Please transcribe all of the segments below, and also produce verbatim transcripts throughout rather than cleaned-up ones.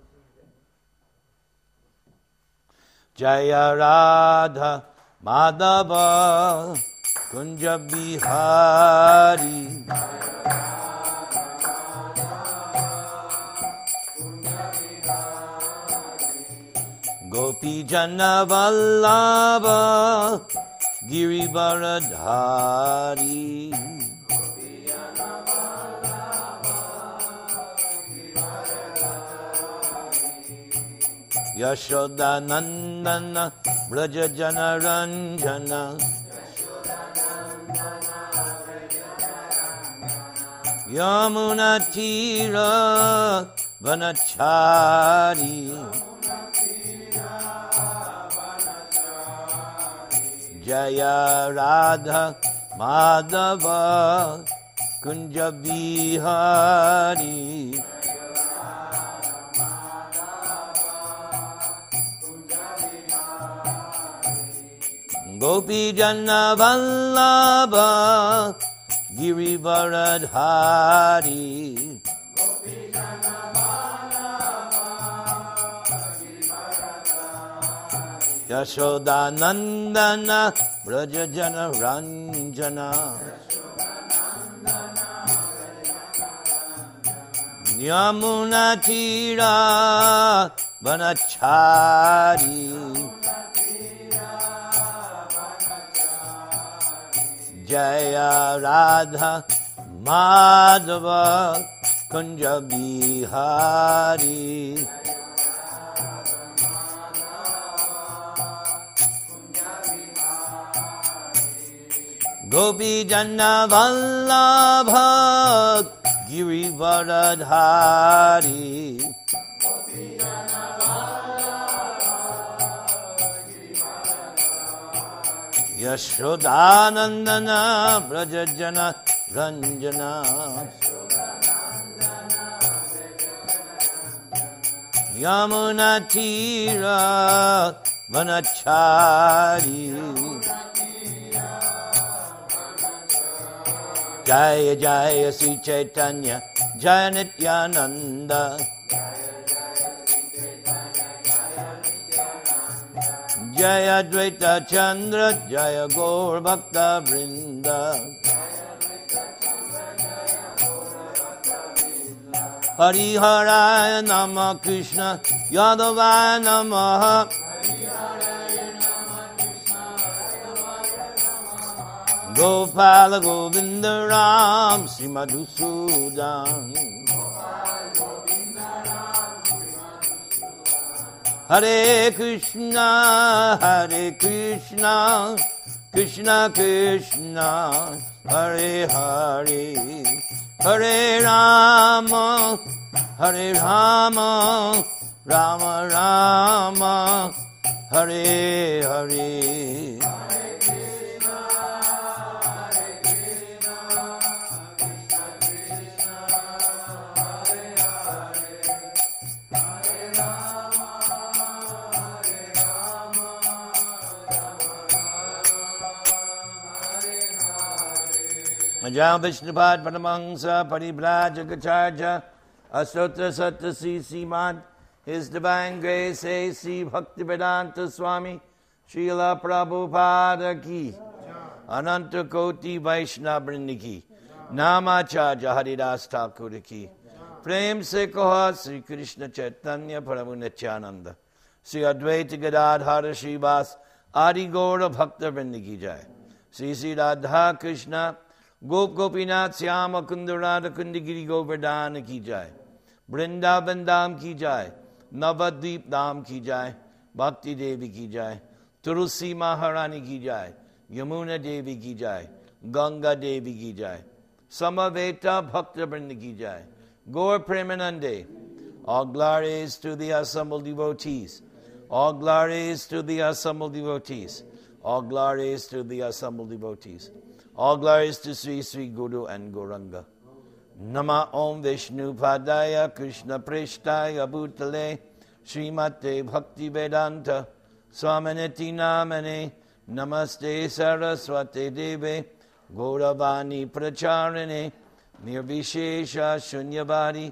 Jaya Radha Madhava Kunja Bihari. Gopi Jana Vallabha Girivaradhari. Yashoda Nandana Braja Jana Ranjana. Yamuna Tira Vanachari. Jaya Radha Madhava Kunja Bihari. Gopi Jana Vallabha Girivaradhari. Yashoda Nandana Braja Jana Ranjana. Yamuna Tira Vanachari. Jaya Radha Madhava Kunja Bihari. Gopi Jana Vallabha Girivaradhari. Yashodanandana Brajajana Ranjana. Yamuna Tira Vanachari. Jaya Jaya Sri Chaitanya Jaya Nityananda. Jaya Dvaita Chandra Jaya Gaur Bhakta Vrinda. Hari Haraya Nama Krishna Yadavaya Namaha. Gopala Govinda Ram Sri Madhusudan. Hare Krishna Hare Krishna Krishna Krishna Hare Hare. Hare Rama Hare Rama Rama Rama Hare Hare. Majam Vishnupad Paramangsa Paribraja Gacharja Asotra Satta Si Simad. His Divine Grace A C Bhaktivedanta Swami Srila Prabhupada Ki. Ananta Koti Vaishnava Vrinda Ki. Namacharya Haridas Thakur Ki. Prem Se Koha Sri Krishna Chaitanya Prabhu Nityananda. Sri Advaita Gadadhara Srivas Adi Gaura Bhakta Vrinda Ki Jai. Sri Sri Radha Krishna Gop Gopinath Syama Kundarada Kundagiri Govardhana Ki Jai. Vrindavan Dham Ki Jai. Navadvip Dham Ki Jai. Bhakti Devi Ki Jai. Tulsi Maharani Ki Jai. Yamuna Devi Ki Jai. Ganga Devi Ki Jai. Samaveta Bhakta Vrinda Ki Jai. Gaur Premanande. All glories to the assembled devotees. All glories to the assembled devotees. All glories to the assembled devotees. All glories to Sri Sri Guru and Gauranga. Nama Om Vishnu Padaya Krishna Prishtaya Bhutale Srimate Bhakti Vedanta Swaminiti Namane Namaste Saraswate Deve Gauravani Pracharane Nirvishesha Shunyavadi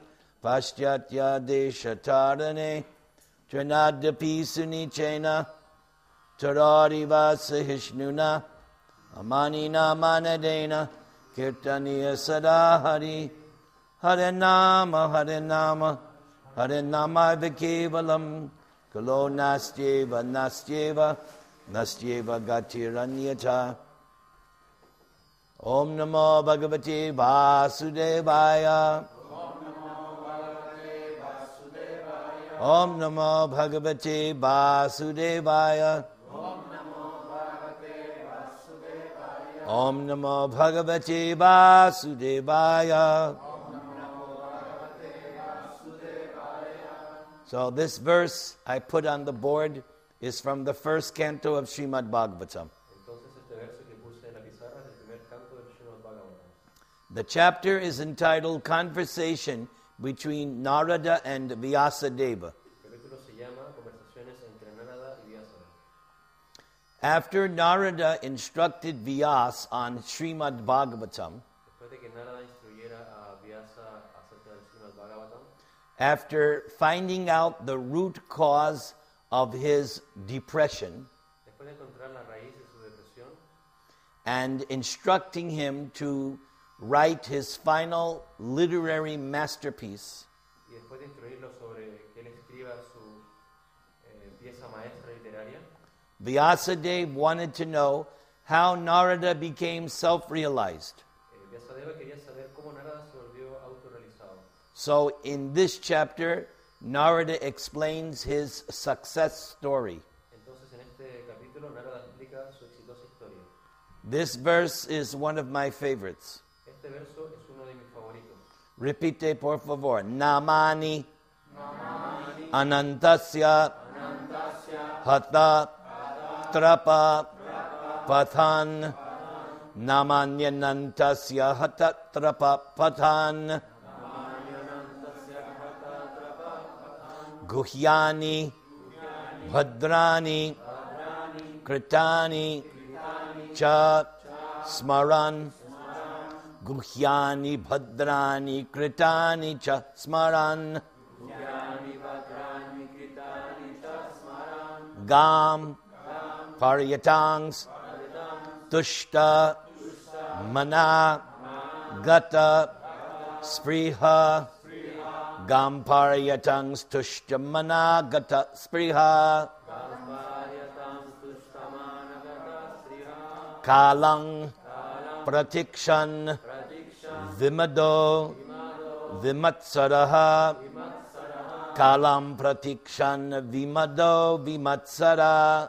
Paschatya deshatarane Trinadapi sunichena Tarariva sahishnuna Amanina manadena Kirtaniya sadahari Hare Nama Hare Nama Hare Nama Vikevalam Kalo nastyeva nastyeva Nastyeva gatiranyata Om Namo Bhagavate Vasudevaya Om Namo Bhagavate Vasudevaya Om Namo Bhagavate Vasudevaya. So this verse I put on the board is from the first canto of Srimad Bhagavatam. The chapter is entitled Conversation Between Narada and Vyasadeva. After Narada instructed Vyas on Srimad Bhagavatam, after finding out the root cause of his depression and instructing him to write his final literary masterpiece, Vyasadeva wanted to know how Narada became self-realized. So in this chapter, Narada explains his success story. This verse is one of my favorites. Repite por favor. Namani, Anantasya, Hata, Trapa, Pathan, Namanyanantasya, Hata, Trapa, Pathan, Guhyani, Bhadrani, Kritani, Cha, Smaran, Guhyani, Bhadrani, Kritani, Cha, Smaran, Gam, Paryatangs, Tushta, Mana, Gata, Spriha, Gamparyatangs tushtamana gata spriha Kalang pratikshan vimado vimatsaraha Kalam pratikshan vimado vimatsara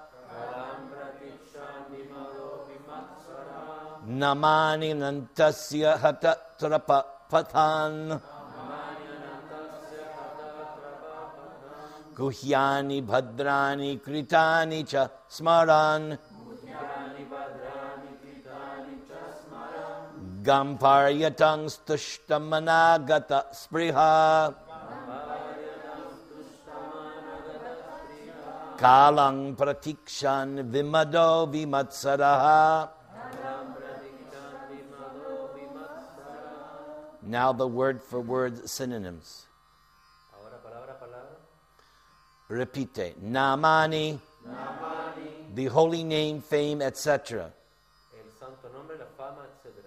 Namani nantasya hata trapa pathan Guhyani bhadrani kritani cha smaran Gamparyatangs tushtamanagata spriha Kalang pratikshan vimado vimatsaraha. Now the word for word synonyms. Repite. Namani, Namani, the holy name, fame, et cetera. El santo nombre, la fama, et cetera.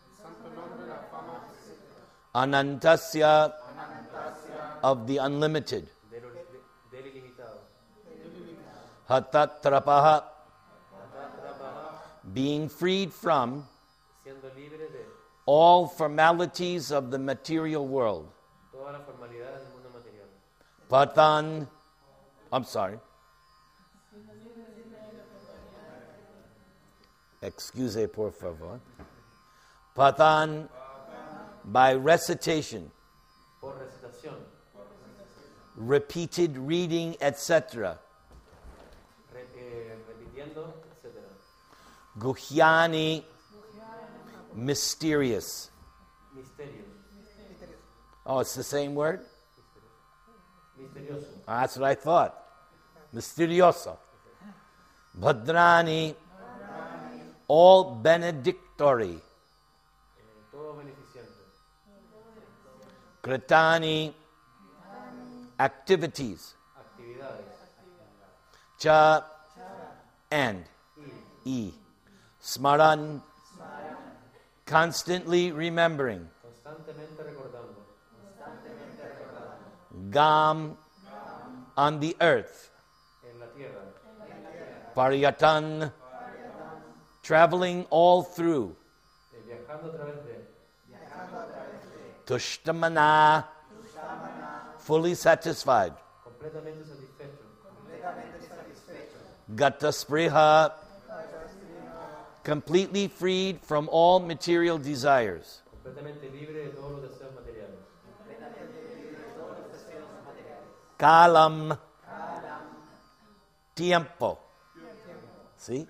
Anantasya, Anantasya, of the unlimited. Del, del ilimitado. Hatatrapaha, being freed from Siendo libre de all formalities of the material world. todas las formalidades del mundo material. Patan, I'm sorry. Excuse por favor. Patan, by recitation, por recitación, repeated reading, et cetera. Re, eh, repitiendo, et cetera. Guhyani, mysterious. Misterio. Oh, it's the same word? Misterioso. Oh, that's what I thought. Misterioso. Bhadrani, all benedictory. Eh, todo beneficiante. Kritani, activities. actividades, Cha and E. Smaran, constantly remembering. constantemente recordando, Gam, on the earth. en la tierra, Paryatan, traveling all through. eh, viajando a través de, Tushtamana, fully satisfied. completamente satisfecho, Gataspriha, completely freed from all material desires. completamente libre de todos los deseos materiales. Kalam, tiempo. See?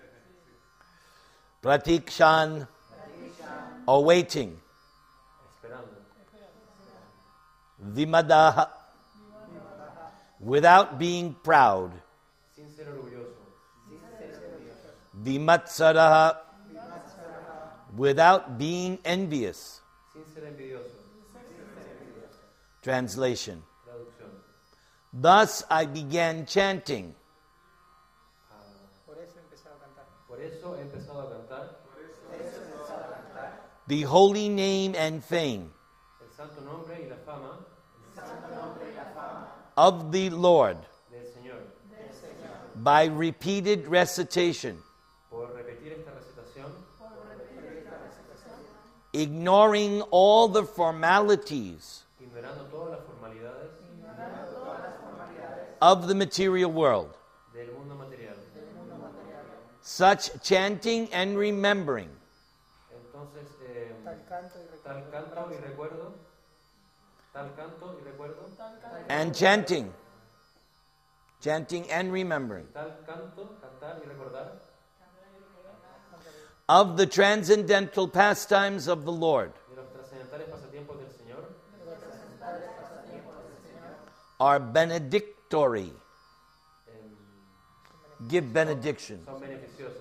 Pratikshan, awaiting. Esperando, Vimadaha, without being proud. sin ser orgulloso, Vimatsaraha, without being envious. sin ser envidioso. Translation. Traducción. Thus I began chanting. Ah, por eso he empezado a cantar The holy name and fame el santo nombre y la fama of the Lord del Señor. by repeated recitation, Por repetir esta recitación, ignoring all the formalities ignorando todas las formalidades of the material world. del mundo material. Such chanting and remembering Entonces, eh, tal canto y recuerdo, tal canto y recuerdo, and chanting, chanting and remembering tal canto, cantar y recordar of the transcendental pastimes of the Lord de los trascendentales pasatiempos del Señor are benedictory. eh, Give benediction. son beneficiosos.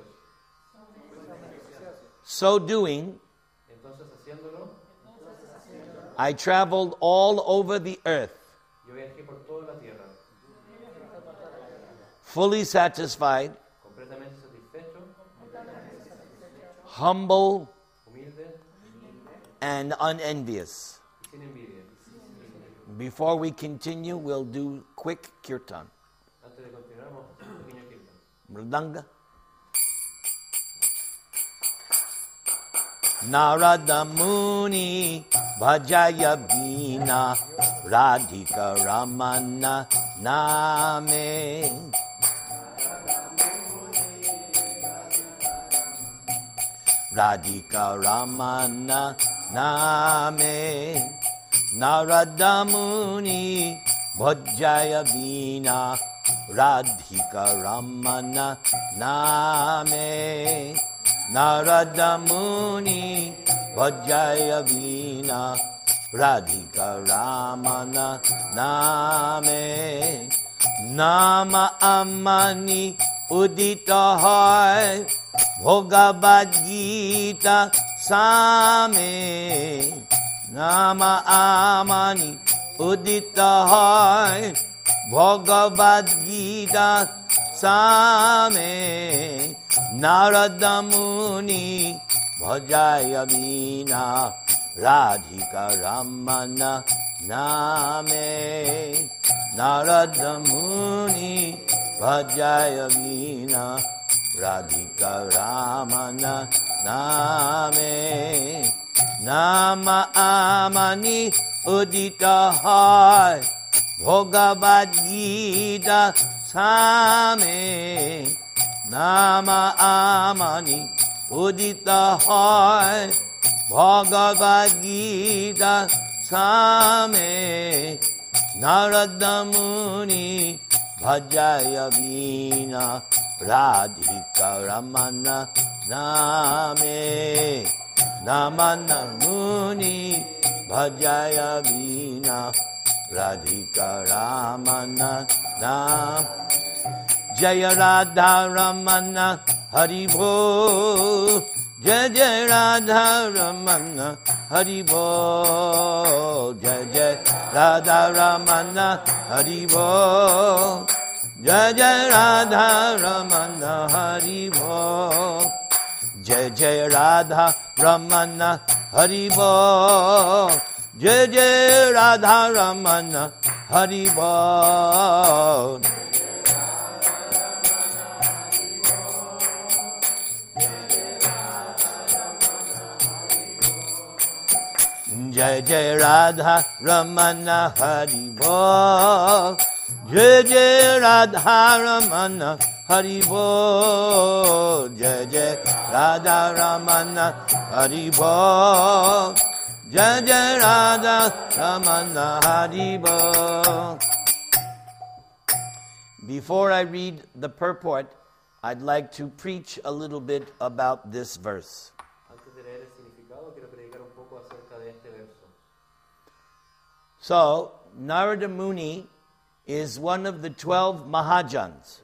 So doing, Entonces, haciéndolo, I traveled all over the earth, yo viajé por toda la tierra, fully satisfied, completamente satisfecho, humble, humilde and unenvious. y sin envidia. Before we continue, we'll do quick kirtan. Antes de continuar, vamos a hacer un pequeño kirtan. Mridanga. Narada Muni Bhajaya Bina Radhika Ramana Name Radhika Ramana Name Narada Muni Bhajaya Bina Radhika Ramana Name Narada Muni Bhajaya Vina Radhika Ramana Name Nama Amani Udita Hai Bhagavad Gita Same Nama Amani Udita Hai Bhagavad Gita Same Narada Muni Bhajaya Vina Radhika Ramana Name Narada Muni Bhajaya Vina Radhika Ramana Name Nama Amani Udita Hai Bhagavad Gita Same Nama Amani Udita Hai Bhagavad Gita Same Narada Muni Bhajaya Vina Radhika Ramana Name Namana Muni Bhajaya Vina Radhika Ramana Nam Jaya Radha Ramana Haribol Jai Jai Radha Ramana Hari Bol. Jai Jai Radha Ramana Hari Bol. Jai Jai Radha Ramana Hari Bol. Jai Jai Radha Ramana Hari Bol. Jai Jai Radha Ramana Hari Bol. Jai Jai Radha Ramana Hari Bol. Jai Jai Radha Ramana Hari Bol. Jai Jai Radha Ramana Hari Bol. Jai Jai Radha Ramana Hari Bol. Before I read the purport, I'd like to preach a little bit about this verse. So, Narada Muni is one of the twelve Mahajans.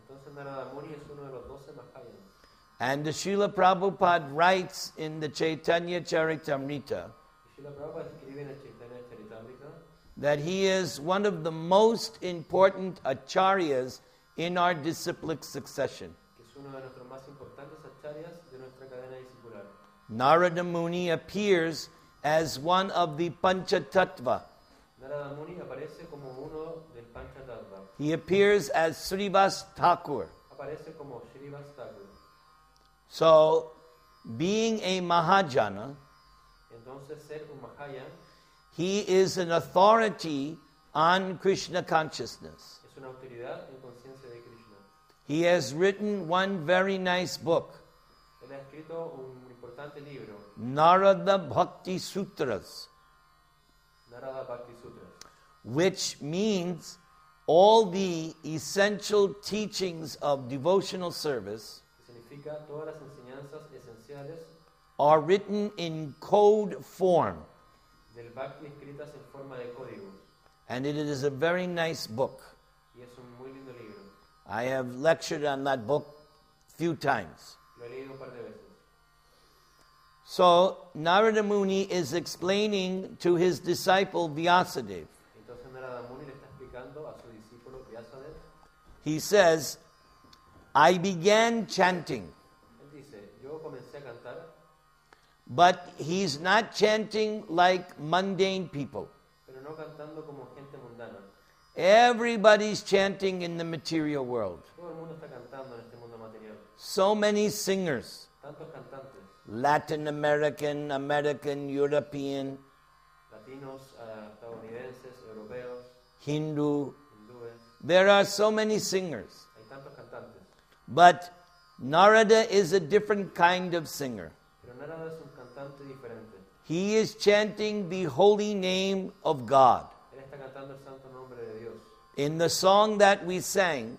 And the Srila Prabhupada writes in the Chaitanya Charitamrita that he is one of the most important acharyas in our disciplic succession. Narada Muni appears as one of the Panchatattva. He appears as Srivas Thakur. So, being a Mahajana, he is an authority on Krishna consciousness. He has written one very nice book, Narada Bhakti Sutras, which means all the essential teachings of devotional service are written in code form. And it is a very nice book. I have lectured on that book few times. So, Narada Muni is explaining to his disciple Vyasadeva. He says, I began chanting. But he's not chanting like mundane people. Everybody's chanting in the material world. So many singers. Latin American, American, European, Hindu. There are so many singers. But Narada is a different kind of singer. He is chanting the holy name of God. In the song that we sang,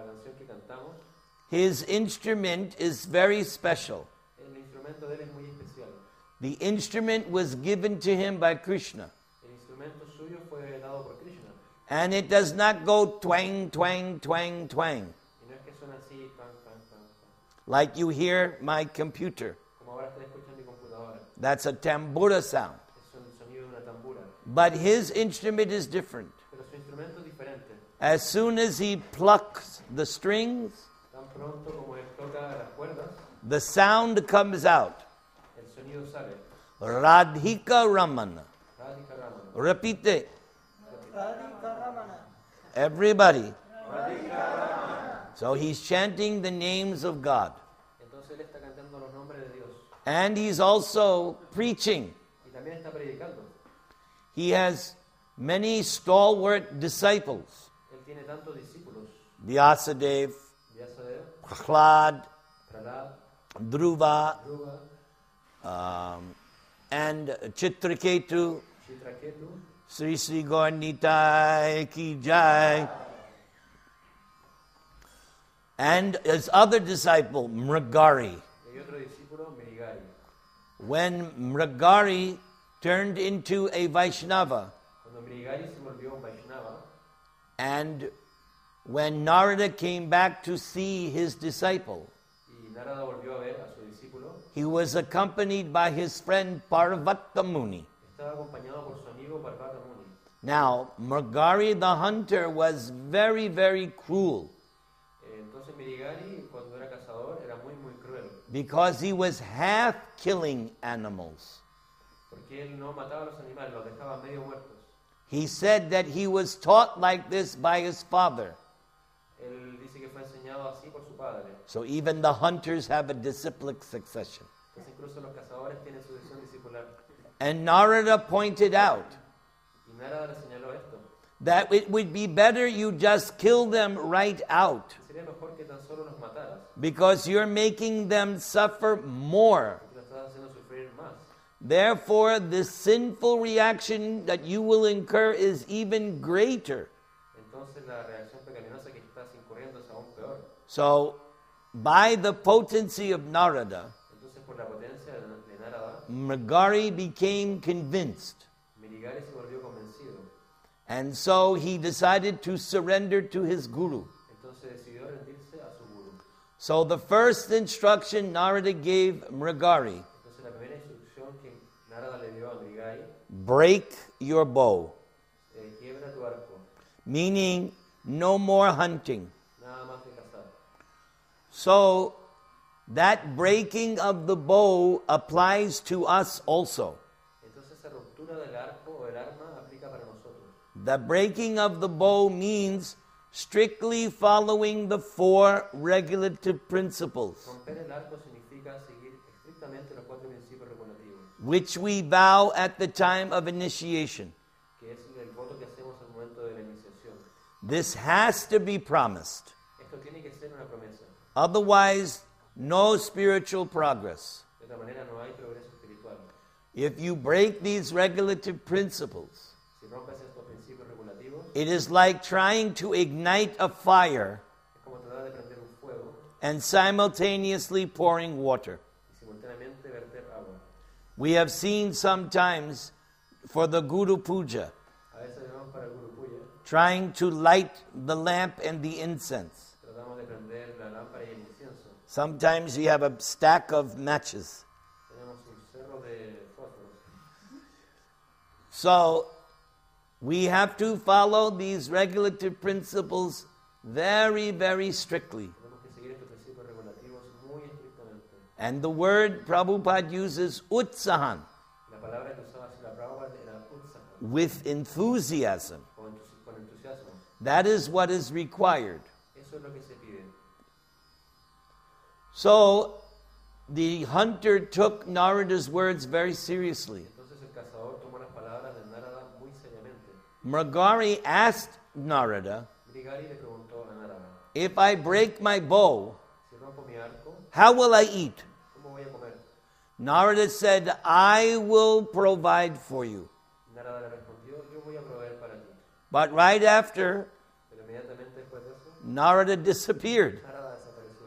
his instrument is very special. The instrument was given to him by Krishna. And it does not go twang, twang, twang, twang. Like you hear my computer. That's a tambura sound. But his instrument is different. As soon as he plucks the strings, the sound comes out. Radhika Ramana. Repeat it. Everybody. So he's chanting the names of God. And he's also preaching. He has many stalwart disciples. Vyasadeva, Prahlad, Dhruva, um, and Chitraketu, Sri Sri Gaur Nitai Ki Jai. And his other disciple, Mrigari. When Mrigari turned into a Vaishnava, and when Narada came back to see his disciple, He was accompanied by his friend Parvata Muni. Estaba acompañado por su amigo Parvata Muni. Now, Mrigari the hunter was very, very cruel Eh, Entonces Mirigari, cuando era cazador, era muy, muy cruel. because he was half killing animals. Porque él no mataba a los animales, los dejaba medio muertos. He said that he was taught like this by his father. Él dice que fue enseñado así por su padre. So even the hunters have a disciplic succession. Entonces incluso los cazadores tienen sucesión discipular. And Narada pointed out Y Narada le señaló esto. that it would be better you just kill them right out Sería mejor que tan solo los mataras, because you're making them suffer more. porque los estás haciendo sufrir más. Therefore, the sinful reaction that you will incur is even greater. Entonces la reacción pecaminosa que estás incurriendo es aún peor. So, by the potency of Narada, Entonces por la potencia de, de Narada, Mrigari became convinced. Mirigari se volvió convencido. And so he decided to surrender to his guru. Entonces decidió rendirse a su guru. So the first instruction Narada gave Mrigari, Entonces la primera instrucción que Narada le dio a Mirigari, break your bow, eh, quiebra tu arco, meaning no more hunting. nada más de cazar. So that breaking of the bow applies to us also. Entonces esa ruptura del arco o del arma aplica para nosotros. The breaking of the bow means strictly following the four regulative principles, Romper el arco significa seguir estrictamente los cuatro principios regulativos, which we vow at the time of initiation. que es el voto que hacemos al momento de la iniciación. This has to be promised. Esto tiene que ser una promesa. Otherwise, no spiritual progress. De otra manera no hay progreso espiritual. If you break these regulative principles, Si rompes estos principios regulativos, it is like trying to ignite a fire es como tratar de prender un fuego and simultaneously pouring water. y simultáneamente verter agua. We have seen sometimes for the Guru Puja, A veces llamamos para el Guru Puya, trying to light the lamp and the incense. tratamos de prender la lámpara y el incienso. Sometimes you have a stack of matches. Tenemos un cerro de fósforos. So we have to follow these regulative principles very, very strictly. Tenemos que seguir estos principios regulativos muy estrictamente. And the word Prabhupada uses utsahan, La palabra que usaba la Prabhupada era utsaha, with enthusiasm. con entus- con entusiasmo. That is what is required. Eso es lo que se pide. So the hunter took Narada's words very seriously. Entonces el cazador tomó las palabras de Narada muy seriamente. Mrigari asked Narada, Mirigari le preguntó a Narada, if I break my bow, si rompo mi arco, how will I eat? ¿cómo voy a comer? Narada said, I will provide for you. Narada le respondió, yo voy a proveer para ti. But right after, Pero inmediatamente después de eso, Narada disappeared. Narada desapareció.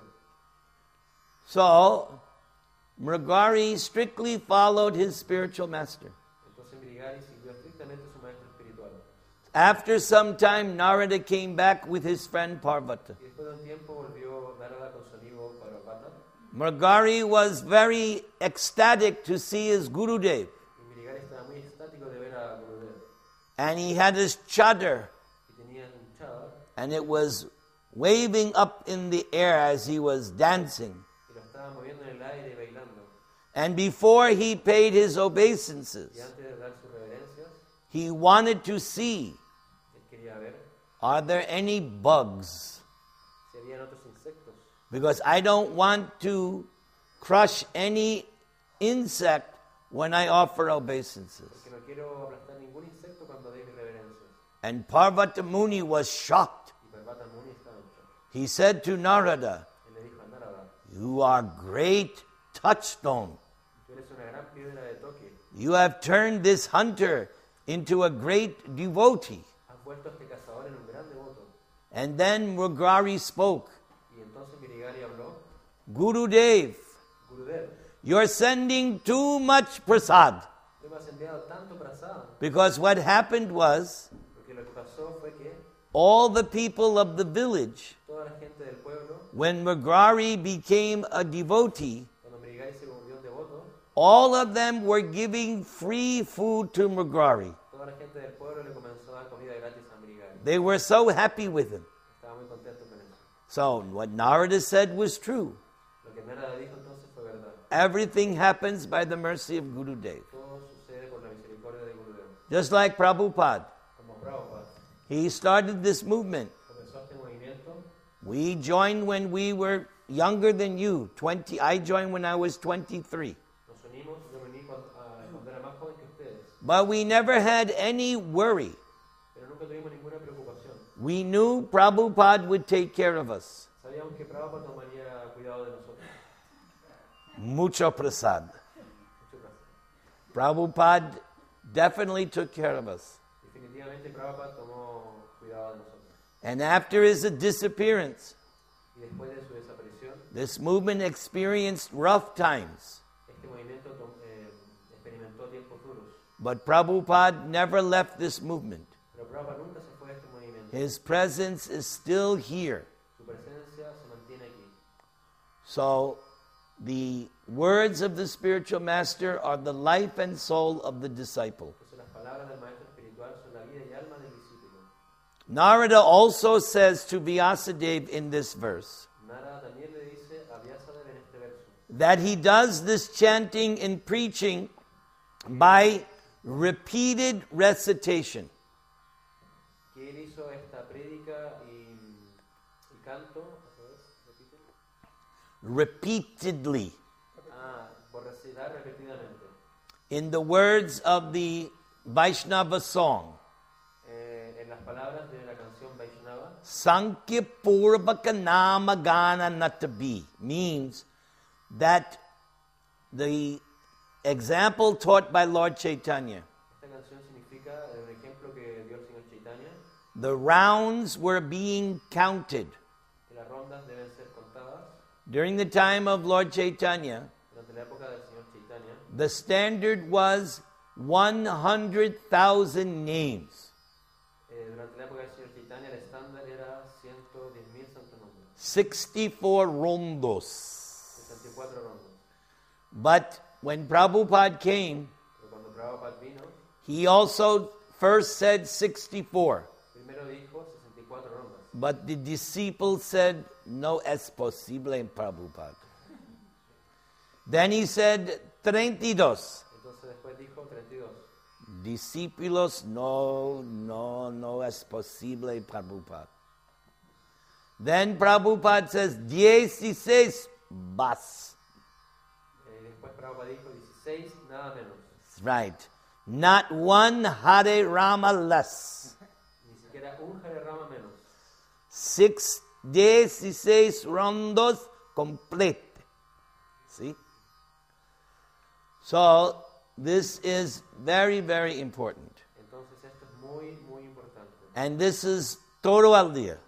So, Mrigari strictly followed his spiritual master. Entonces Mirigari siguió estrictamente a su maestro espiritual. After some time, Narada came back with his friend Parvata. Y después de un tiempo volvió Narada con su amigo Parvata. Mrigari was very ecstatic to see his Gurudev. Y Mirigari estaba muy estático de ver a Gurudev. And he had his chadar, Y tenía un chadar and it was waving up in the air as he was dancing. y lo estaba moviendo en el aire y bailando. And before he paid his Y obeisances, antes de dar sus reverencias, he wanted to see, él quería ver are there any bugs? si habían otros insectos. Because I don't want to crush any insect when I offer obeisances. Porque no quiero aplastar ningún insecto cuando dé mis reverencias. And Parvata Muni was shocked. Y Parvata Muni estaba en shock. He said to Narada, Él le dijo a Narada, you are great touchstone. tú eres una gran piedra de toque. You have turned this hunter into a great devotee. Has vuelto a este cazador en un gran devoto. And then Mrigari spoke, Y entonces Mirigari habló, Gurudev, Gurudev, you're sending too much prasad. tú me has enviado tanto prasad. Because what happened was, Porque lo que pasó fue que all the people of the village, toda la gente del pueblo, when Mrigari became a devotee, cuando Mirigari se volvió un all of them were giving free food to Mrigari. Toda la gente del pueblo le comenzó a dar comida gratis a Mrigari. They were so happy with him. Estaba muy contento con eso. So what Narada said was true. Lo que Narada dijo entonces fue verdad. Everything happens by the mercy of Gurudev. Todo sucede por la misericordia de Gurudev. Just like Prabhupada. Como Prabhupada. He started this movement. Comenzó este movimiento. We joined when we were younger than you. twenty. I joined when I was twenty-three. Nos unimos, yo me uní cuando, ah, cuando era más joven que ustedes. But we never had any worry. Pero nunca tuvimos ninguna preocupación. We knew Prabhupada would take care of us. Sabíamos que Prabhupada tomaría cuidado de nosotros. Mucho prasad. Mucho gracias. Prabhupada definitely took care of us. Definitivamente Prabhupada tomó cuidado de nosotros. And after his disappearance, Y después de su desaparición, this movement experienced rough times. este movimiento to- eh, experimentó tiempos duros. But Prabhupada never left this movement. Pero Prabhupada nunca se fue de este movimiento. His presence is still here. Su presencia se mantiene aquí. So the words of the spiritual master are the life and soul of the disciple. Entonces las palabras del maestro espiritual son la vida y alma del discípulo. Narada also says to Vyasadeva in this verse Narada también le dice a Vyasadeva en este verso that he does this chanting and preaching by repeated recitation. que él hizo esta prédica y, y canto otra vez, repite. Repeatedly. Ah, por recitar repetidamente. In the words of the Vaishnava song, Eh, en las palabras de la canción Vaishnava, Sankhya Purvaka Nama Gana Natabi means that the example taught by Lord Chaitanya, esta canción significa eh, un ejemplo que dio el Señor Chaitanya, the rounds were being counted. que las rondas deben ser contadas. During the time of Lord Chaitanya, Durante la época del Señor Chaitanya, the standard was one hundred thousand names, eh, durante la época del Señor Chaitanya, el estándar era ciento diez mil santos nombres, sixty-four rondos. sesenta y cuatro rondas. But when Prabhupada came, Pero cuando Prabhupada vino, he also first said sixty-four. primero dijo sesenta y cuatro rondas. But the disciple said, no es posible en Prabhupada. Then he said, treinta y dos. Entonces después dijo treinta y dos. Discípulos, no, no, no es posible en Prabhupada. Then Prabhupada says, dieciséis, bas. Eh, después Prabhupada dijo dieciséis, nada menos. Right. Not one Hare Rama less. Ni siquiera un Hare Rama menos. Six, dieciséis rondos complete. See? So, this is very, very important. Entonces esto es muy, muy importante. And this is todo al día.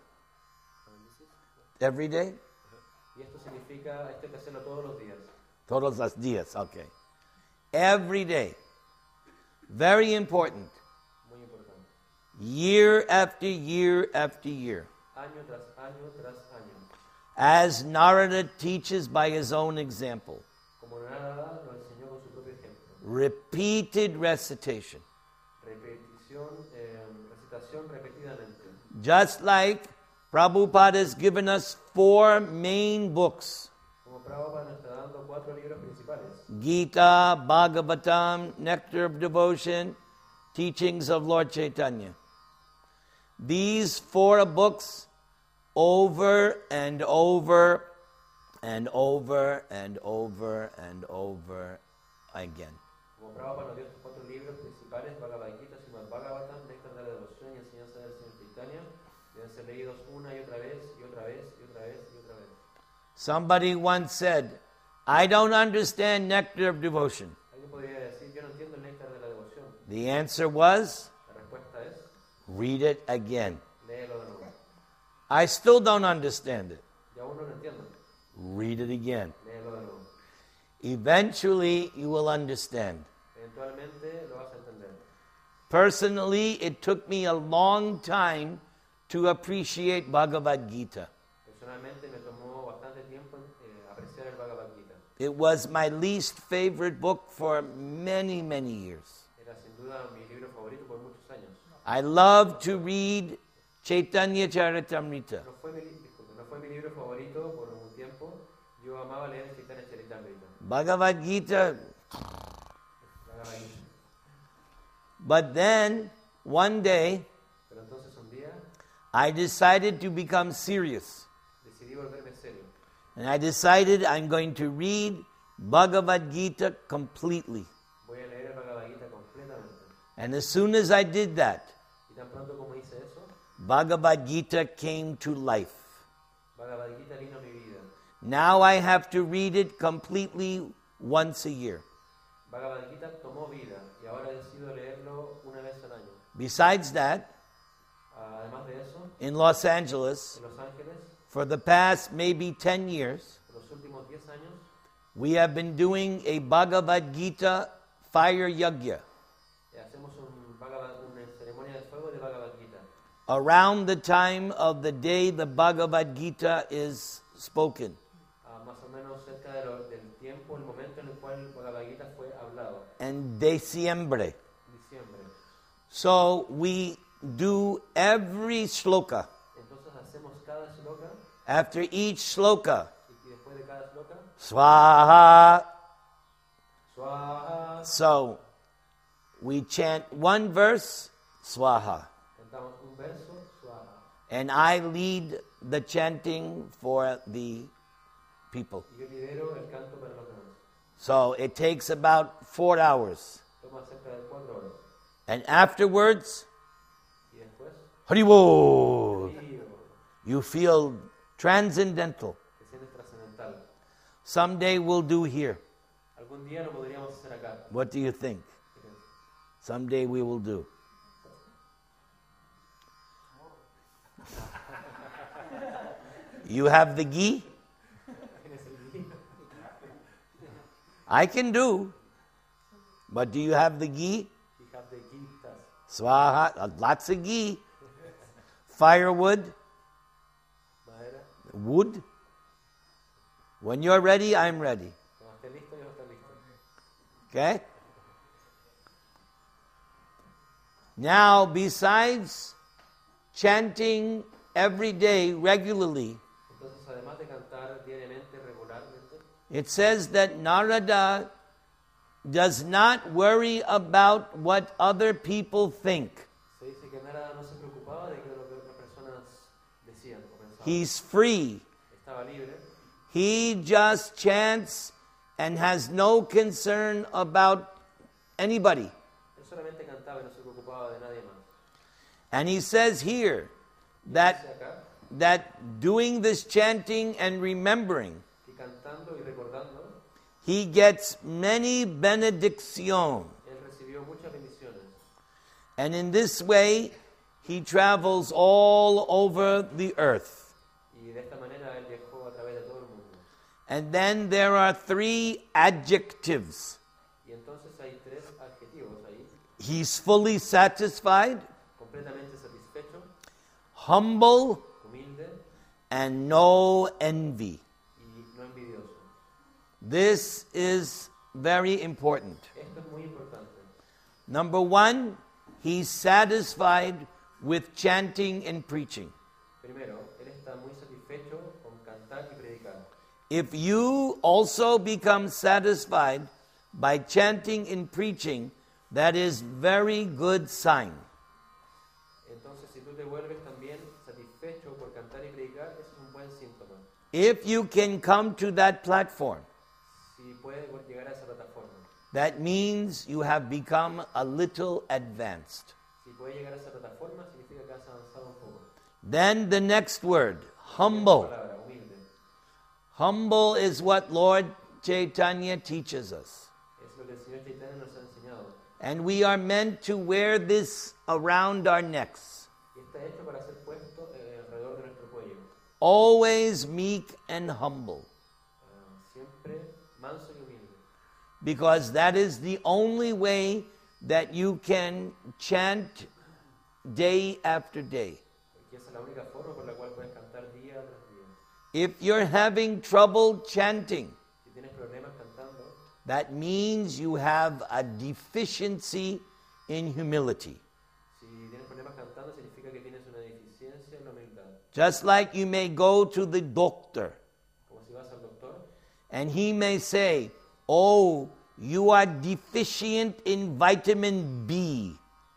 Every day? Y esto significa, esto hay que hacerlo todos los días. Todos los días, okay. Every day. Very important. Muy importante. Year after year after year. Año tras año tras año. As Narada teaches by his own example. Como Narada lo enseñó con su propio ejemplo. Repeated recitation. Repetición, eh, recitación repetidamente. Just like Prabhupada has given us four main books. Como Prabhupada nos está dando cuatro libros principales. Gita, Bhagavatam, Nectar of Devotion, Teachings of Lord Chaitanya. These four books over and over and over and over and over again. Como Prabhupada nos dio estos cuatro libros principales, Bhagavad Gita, Srimad Bhagavatam, Néctar de la Devoción y Enseñanza del Señor Chaitanya, deben ser leídos una y otra vez, y otra vez, y otra vez, y otra vez. Somebody once said, I don't understand Nectar of Devotion. Alguien podría decir, yo no entiendo el Néctar de la Devoción. The answer was, La respuesta es, read it again. léelo de nuevo. I still don't understand it. Y aún no lo entiendo, Read it again. léelo de nuevo. Eventually, you will understand. Eventualmente lo vas a entender. Personally, it took me a long time to appreciate Bhagavad Gita. Personalmente me tomó bastante tiempo eh, apreciar el Bhagavad Gita. It was my least favorite book for many, many years. Era sin duda mi libro favorito por muchos años. I love to read Chaitanya Charitamrita. No fue mi, li- disculpe, no fue mi libro favorito por un tiempo. Yo amaba leer Chaitanya Charitamrita. Bhagavad Gita. Bhagavad Gita. But then, one day, Pero entonces un día I decided to become serious. decidí volverme serio. And I decided I'm going to read Bhagavad Gita completely. Voy a leer el Bhagavad Gita completamente. And as soon as I did that, Y tan pronto como hice eso, Bhagavad Gita came to life. Bhagavad Gita vino a mi vida. Now I have to read it completely once a year. Bhagavad Gita tomó vida y ahora decido leerlo una vez al año. Besides that, Ah, además de eso, in Los Angeles, en Los Ángeles, for the past maybe ten years, en los últimos diez años, we have been doing a Bhagavad Gita fire yajna. eh, hacemos un Bhagavad- una ceremonia de fuego de Bhagavad Gita. Around the time of the day the Bhagavad Gita is spoken. Ah, más o menos cerca de lo- del tiempo, el momento en el cual el Bhagavad Gita fue hablado, En diciembre. diciembre. So we do every shloka. Entonces hacemos cada shloka After each shloka, y después de cada shloka, swaha. swaha, So we chant one verse, swaha. cantamos un verso, swaha. And I lead the chanting for the people. Y yo lidero el canto para los demás. So it takes about four hours. Toma cerca de cuatro horas. And afterwards, Y después, Haribol. frío, You feel transcendental. te sientes trascendental. Someday we'll do here. Algún día lo podríamos hacer acá. What do you think? ¿Qué piensas? Someday we will do. You have the ghee? ¿Tienes el ghee? I can do. But do you have the ghee? We have the ghee task. Swaha, uh, lots of ghee. Firewood, Madera. wood. When you're ready, I'm ready. Cuando esté listo, yo estoy listo. Okay? Now, besides chanting every day regularly, Entonces, además de cantar diariamente, regularmente, it says that Narada does not worry about what other people think. se dice que Narada no se preocupaba de que lo que otras personas decían o pensaban. He's free. Estaba libre. He just chants and has no concern about anybody. Él solamente cantaba y no se preocupaba de nadie más. And he says here Dice that, acá that doing this chanting and remembering, que cantando y recordando, he gets many benedictions. él recibió muchas bendiciones. And in this way, he travels all over the earth. Y de esta manera él viajó a través de todo el mundo. And then there are three adjectives. Y entonces hay tres adjetivos ahí. He's fully satisfied, Completamente satisfecho, humble, humilde and no envy. y no envidioso. This is very important. Esto es muy importante. Number one, he's satisfied with chanting and preaching. Primero, él está muy satisfecho con cantar y predicar. If you also become satisfied by chanting and preaching, that is very good sign. Entonces, si tú te vuelves también satisfecho por cantar y predicar, eso es un buen síntoma. If you can come to that platform, Si puedes llegar a esa plataforma, that means you have become a little advanced. si puedes llegar a esa plataforma, significa que has avanzado un poco. Then the next word, humble. Palabra, humilde. Humble is what Lord Chaitanya teaches us. Es lo que el Señor Chaitanya nos ha enseñado. And we are meant to wear this around our necks. Y está hecho para ser puesto eh, alrededor de nuestro cuello. Always meek and humble. Ah, siempre manso y humilde. Because that is the only way that you can chant day after day. Porque esa es la única forma por la cual puedes cantar día tras día. If you're having trouble chanting, Si tienes problemas that means you have a deficiency in humility. Si tienes problemas cantando, significa que tienes una deficiencia en la humildad. Just like you may go to the doctor, Como si vas al doctor and he may say, oh, you are deficient in vitamin B.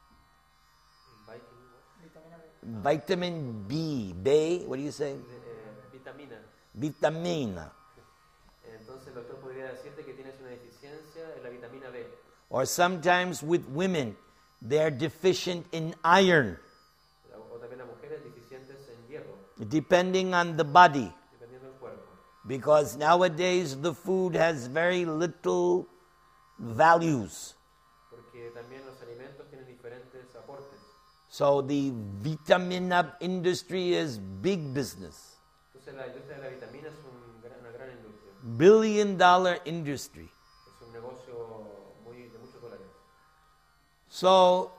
Vitamin B. B, what do you say? eh, vitamina. Vitamina. Entonces el doctor podría decirte que tienes una deficiencia en la vitamina B. Or sometimes with women, they're deficient in iron, O también las mujeres deficientes en hierro, depending on the body. dependiendo del cuerpo. Because nowadays the food has very little values. Porque también los alimentos tienen diferentes aportes. So the vitamin industry is big business. Entonces la industria de la vitamina es un gran- una gran industria. Billion dollar industry. Es un negocio muy, de muchos dólares. So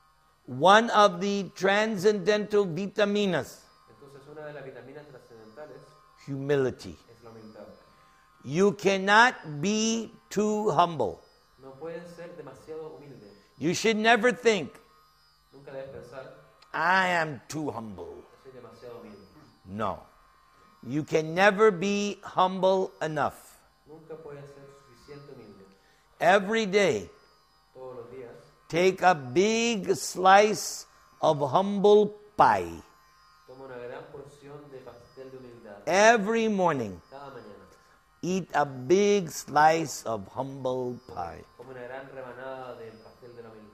one of the transcendental vitaminas, Entonces una de las vitaminas trascendentales humility. es la humildad. You cannot be too humble. No puedes ser demasiado humilde. You should never think, Nunca debes pensar, I am too humble. soy demasiado humilde. No. You can never be humble enough. Nunca puedes ser suficiente humilde. Every day, Todos los días, take a big slice of humble pie. toma una gran porción de pastel de humildad. Every morning, Cada mañana. eat a big slice of humble pie. Como una gran rebanada del pastel de la humildad.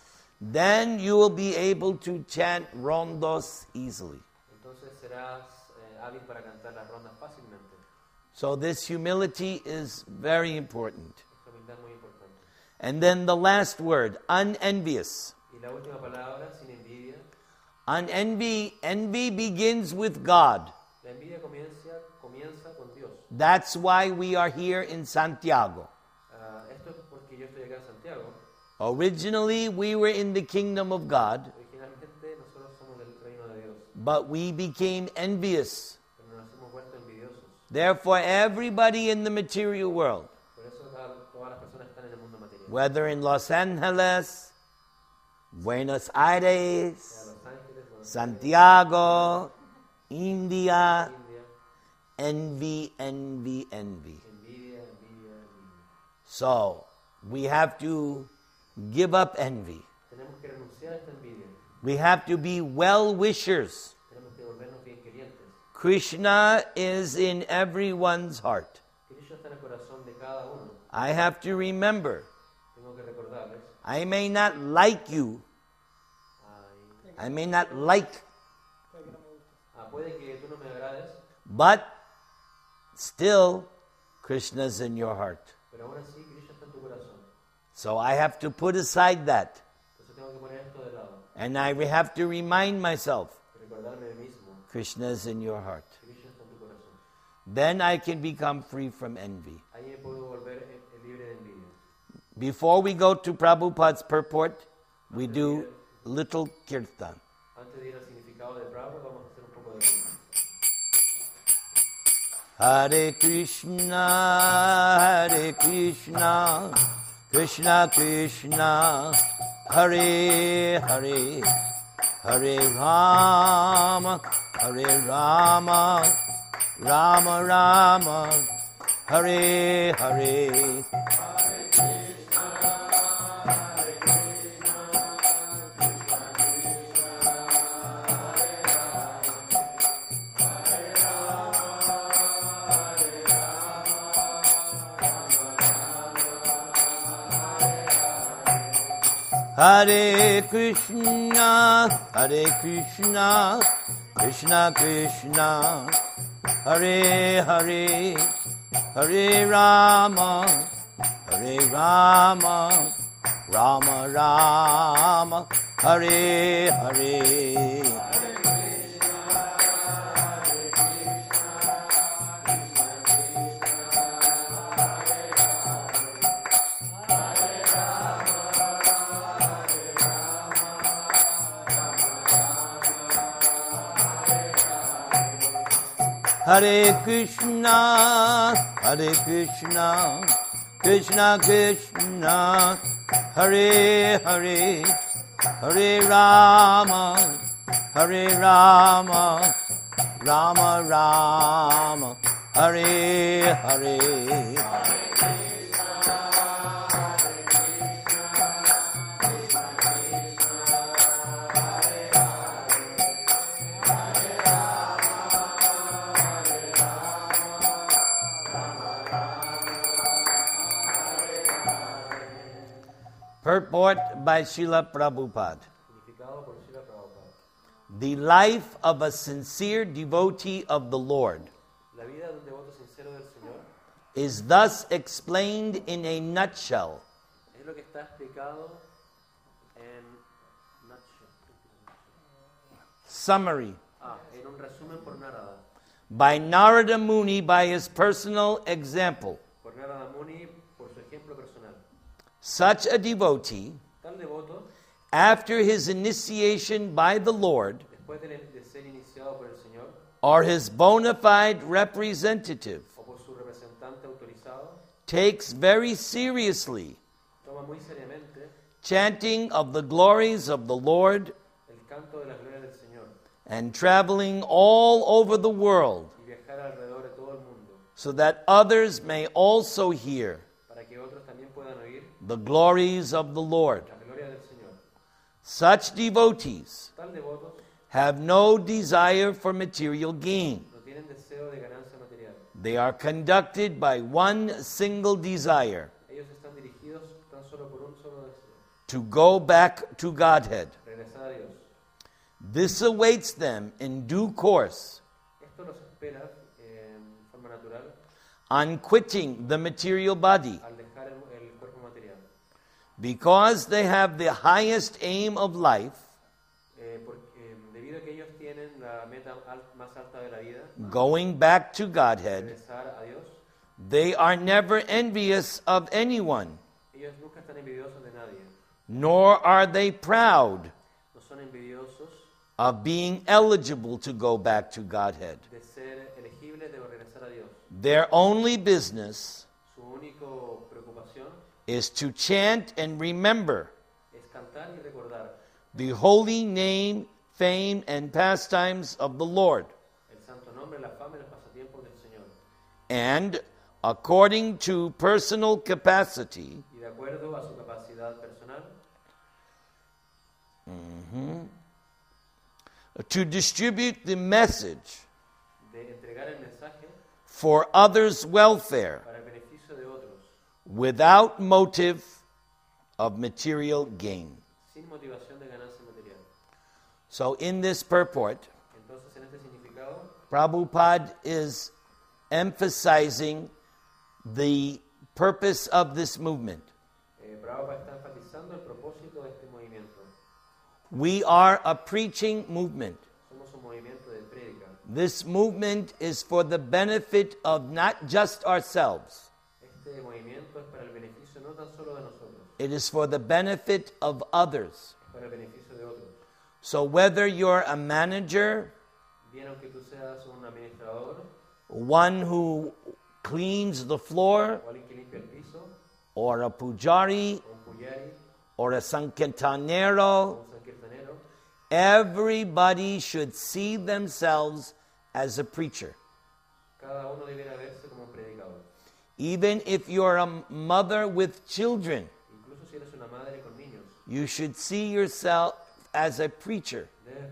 Then you will be able to chant rondos easily. Entonces serás eh, hábil para cantar las rondas fácilmente. So this humility is very important. Esta humildad es muy importante. And then the last word, unenvious. Y la última palabra, sin envidia. Unenvy, envy begins with God. La envidia comienza, comienza con Dios. That's why we are here in Santiago. Ah, esto es porque yo estoy acá en Santiago. Originally, we were in the kingdom of God, Originalmente nosotros somos del reino de Dios, but we became envious. pero nos hemos vuelto envidiosos. Therefore, everybody in the material world, Por eso cada- todas las personas están en el mundo material. whether in Los Angeles, Buenos Sea Aires, Los Ángeles, Buenos Santiago, India, Aires, India, envy, envy, envy. envidia, envidia, envidia. So, we have to give up envy. Tenemos que renunciar a esta envidia. We have to be well-wishers. Tenemos que volvernos bien querientes. Krishna is in everyone's heart. Cristo está en el corazón de cada uno. I have to remember, Tengo que recordarles. I may not like you, Ay, I may not like, ah, puede que tú no me agrades, but still, Krishna's in your heart. pero aún así Cristo está en tu corazón. So I have to put aside that, Entonces tengo que poner esto de lado. and I have to remind myself, Y recordarme de mí mismo. Krishna's in your heart. Cristo está en tu corazón. Then I can become free from envy. Ahí me puedo volver eh, eh, libre de envidia. Before we go to Prabhupada's purport, we do little kirtan. Antes de ir al significado de Prabhupada, vamos a hacer un poco de música. Hare Krishna, Hare Krishna, Krishna Krishna, Hare Hare, Hare Rama, Hare Rama, Rama Rama, Hare Hare. Hare Krishna, Hare Krishna, Krishna Krishna, Hare Hare, Hare Rama, Hare Rama, Rama Rama, Hare Hare. Hare Krishna, Hare Krishna, Krishna Krishna, Hare Hare, Hare Rama, Hare Rama, Rama Rama, Hare Hare. Purport by Srila Prabhupada. The life of a sincere devotee of the Lord is thus explained in a nutshell. Summary. By Narada Muni by his personal example. Such a devotee, after his initiation by the Lord, or his bona fide representative, takes very seriously chanting of the glories of the Lord and traveling all over the world so that others may also hear the glories of the Lord. Such devotees have no desire for material gain. They are conducted by one single desire: to go back to Godhead. This awaits them in due course on quitting the material body, because they have the highest aim of life, going back to Godhead. They are never envious of anyone, nor are they proud of being eligible to go back to Godhead. Their only business is to chant and remember the holy name, fame, and pastimes of the Lord. And according to personal capacity, mm-hmm, to distribute the message for others' welfare without motive of material gain. So in this purport, Prabhupada is emphasizing the purpose of this movement. We are a preaching movement. This movement is for the benefit of not just ourselves. It is for the benefit of others. So whether you're a manager, one who cleans the floor, or a pujari, or a sankirtanero, everybody should see themselves as a preacher. Even if you're a mother with children, you should see yourself as a preacher.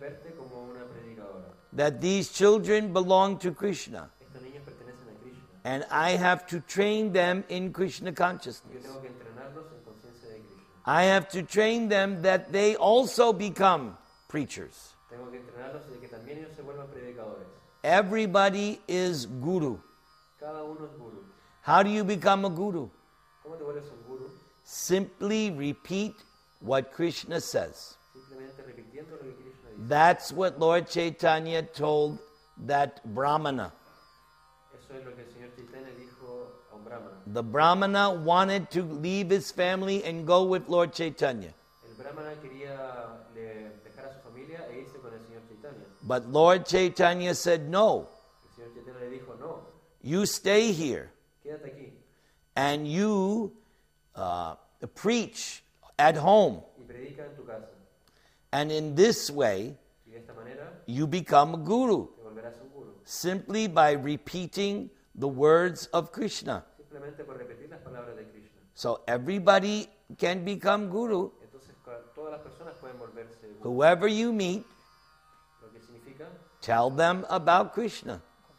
That these children belong to Krishna. And I have to train them in Krishna consciousness. I have to train them that they also become preachers. Everybody is guru. How do you become a guru? Simply repeat what Krishna says. That's what Lord Chaitanya told that Brahmana. The Brahmana wanted to leave his family and go with Lord Chaitanya. But Lord Chaitanya said, no. You stay here. and you uh, preach at home. y predica en tu casa. And in this way, Y de esta manera you become a guru, te volverás un guru. simply by repeating the words of Krishna. Simplemente por repetir las palabras de Krishna. So everybody can become guru. Entonces ca- todas las personas pueden volverse guru. Whoever you meet, Lo que significa tell them about Krishna.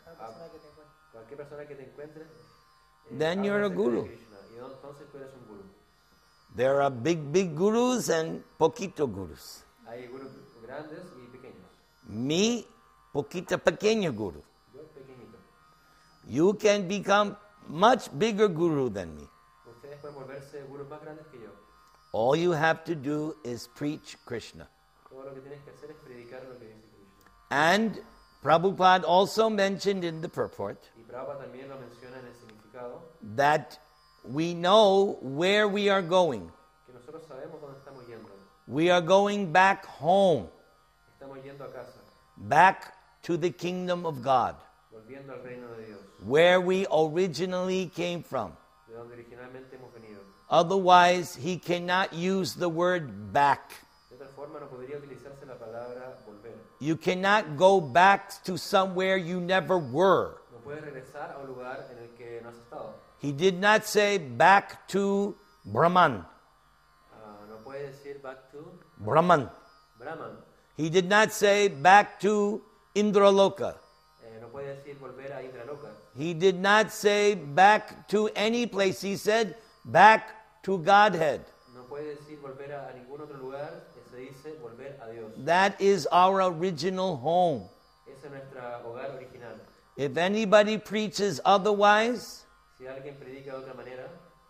cualquier persona que te encuentres, eh, Then habla you're a acerca de guru. Krishna. Y no- entonces tú eres un guru. There are big, big gurus and poquito gurus. Hay gurus grandes y pequeños. Me, poquito pequeño guru. Yo pequeñito. You can become much bigger guru than me. Ustedes pueden volverse gurus más grandes que yo. All you have to do is preach Krishna. Todo lo que tienes que hacer es predicar lo que dice Krishna. And Prabhupada also mentioned in the purport Y Prabhupada también lo menciona en el significado, that we know where we are going. que nosotros sabemos dónde estamos yendo. We are going back home, Estamos yendo a casa, back to the kingdom of God, volviendo al reino de Dios, where we originally came from. de donde originalmente hemos venido. Otherwise, he cannot use the word back. De otra forma, no podría utilizarse la palabra volver. You cannot go back to somewhere you never were. No puedes regresar a un lugar en el que no has estado. He did not say back to Brahman. Ah, no puedes decir back to Brahman. Brahman. He did not say back to Indraloka. Eh, no puedes decir volver a Indraloka. He did not say back to any place. He said back to Godhead. No puedes decir volver a, a ningún otro lugar. eh, Se dice volver a Dios. That is our original home. Ese es nuestro hogar original. If anybody preaches otherwise, Si alguien predica de otra manera,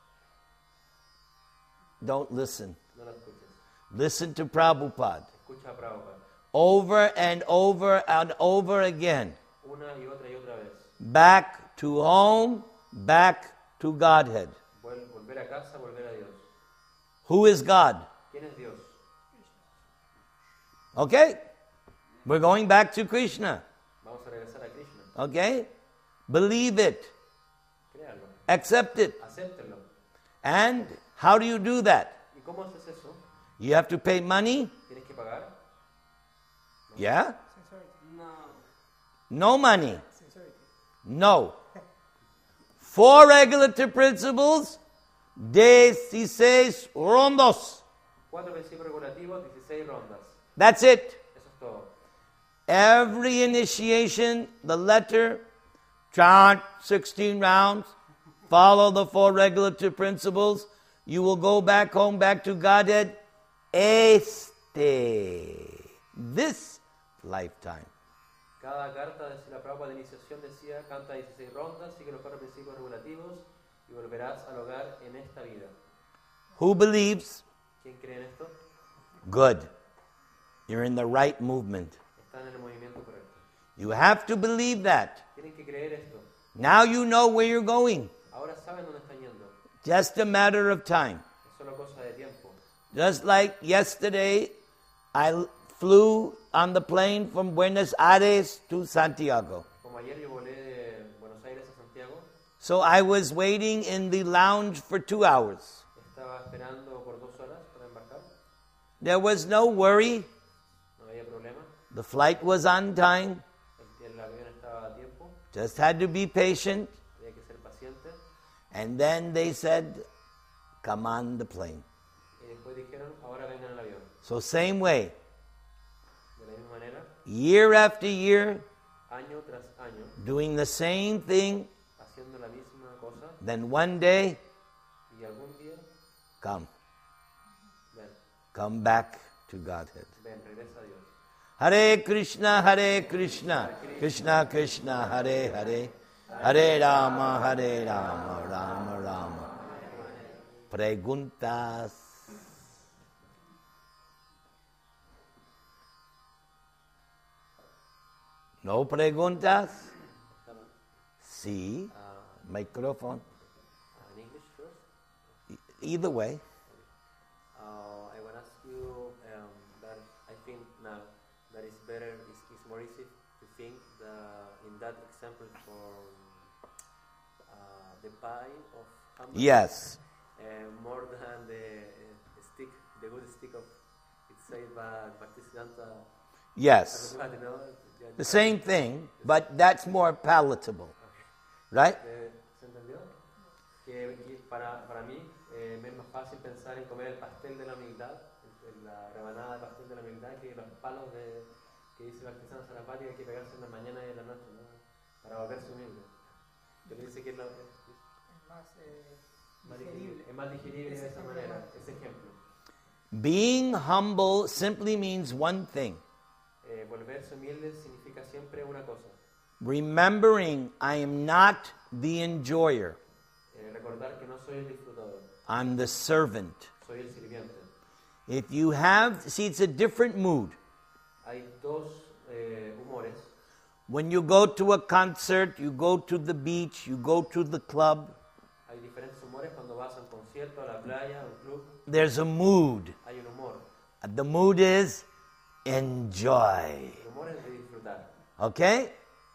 don't listen. no lo escuches. Listen to Prabhupada. Escucha a Prabhupada. Over and over and over again. Una y otra y otra vez. Back to home, back to Godhead. Vol- volver a casa, volver a Dios. Who is God? ¿Quién es Dios? Okay? We're going back to Krishna. Vamos a regresar a Krishna. Okay? Believe it. Créalo. Accept it. Acéptenlo. And how do you do that? ¿Y cómo haces eso? You have to pay money? ¿Tienes que pagar? Yeah? No. No money. No. Four regulative principles, dieciséis rondos. Cuatro principios regulativos, dieciséis rondas. That's it. Eso es todo. Every initiation, the letter, chant sixteen rounds, follow the four regulative principles. You will go back home, back to Godhead. Este. This lifetime. Cada carta de la Prabhupada de iniciación decía, canta dieciséis rondas, sigue los cuatro principios regulativos y volverás al hogar en esta vida. Who believes? ¿Quién cree en esto? Good. You're in the right movement. Están en el movimiento correcto. You have to believe that. Tienen que creer esto. Now you know where you're going. Ahora saben dónde están yendo. Just a matter of time. Es solo cosa de tiempo. Just like yesterday, I l- flew on the plane from Buenos Aires to Santiago. Como ayer yo volé de Buenos Aires a Santiago, So I was waiting in the lounge for two hours. estaba esperando por dos horas para embarcar. There was no worry. No había problema. The flight was on time. El, el avión estaba a tiempo. Just had to be patient. Había que ser paciente. And then they said, come on the plane. Y después dijeron, ahora vengan al avión. So same way, De la misma manera, year after year, año tras año, doing the same thing, haciendo la misma cosa, then one day, y algún día, come. ven, Come back to Godhead. ven, regresa a Dios. Hare Krishna, Hare Krishna, Krishna Krishna, Hare Hare, Hare Rama, Hare Rama, Rama Rama. Preguntas. No preguntas? Sí. Microphone. In English first, E- Either way. uh, I want to ask you um, that I think now that it's better, it's, it's more easy to think the, in that example for uh, the pie of humble. Yes. Uh, more than the uh, stick, the good stick of it's said by Bhaktisiddhanta. Yes. Saraswati, no? The same thing, but that's more palatable. Right? Eh, ¿Se entendió? Que, que para, para mí eh, me es más fácil pensar en comer el pastel de la humildad, el- la rebanada de pastel de la humildad, que los palos de, que dice Bhaktisiddhanta Saraswati que hay que pegarse en la mañana y en la noche, ¿no? Para volverse humilde. Pero dice que es, la- es- Es más eh, más digerible. digerible, es más digerible de Ese esa ejemplo manera, más- ese ejemplo. Being humble simply means one thing. Eh, volverse humilde significa siempre una cosa. Remembering I am not the enjoyer. Eh, recordar que no soy el disfrutador, I'm the servant. soy el sirviente. If you have, see, it's a different mood. Hay dos eh, humores. When you go to a concert, you go to the beach, you go to the club, Hay diferentes humores cuando vas a un concierto, a la playa, a un club. there's a mood. Hay un humor. The mood is enjoy. El humor es de disfrutar. Okay?